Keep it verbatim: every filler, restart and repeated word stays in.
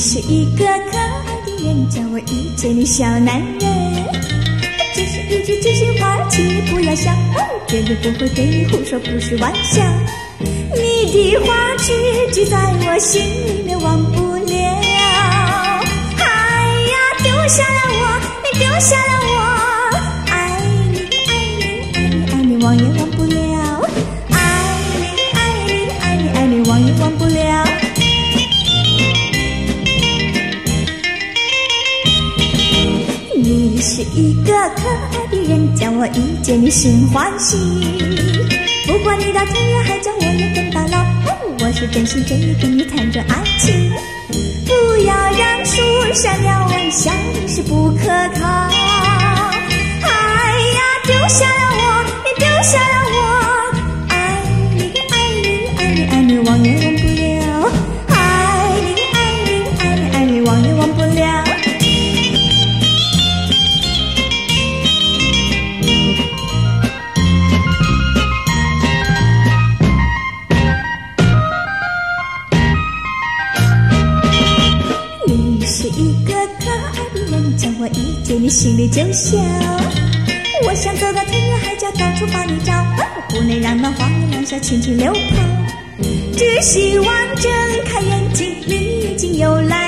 是一个可爱的人，叫我遇见你小男人。只是一句真心话，请你不要想，绝对不会对你胡说，不是玩笑。你的话句句在我心里面忘不了。哎呀，丢下了我，你丢下了我，爱你爱你爱你爱你，忘也忘不了。爱你爱你爱你爱你，忘也忘不了。你是一个可爱的人，叫我遇见你心欢喜。不管你到天涯海角，我也跟到老。我是真心真意跟你谈着爱情，不要让树上鸟儿想你是不可靠。哎呀，丢下了我，你丢下了我，爱你爱你爱你爱你，忘也忘不了。爱你爱你爱你爱你，忘也忘不了。是一个可爱的人，叫我遇见你心里就笑。我想走到天涯海角，到处把你找，不能让那花儿两小轻轻流淌。只希望睁开眼睛，你已经有来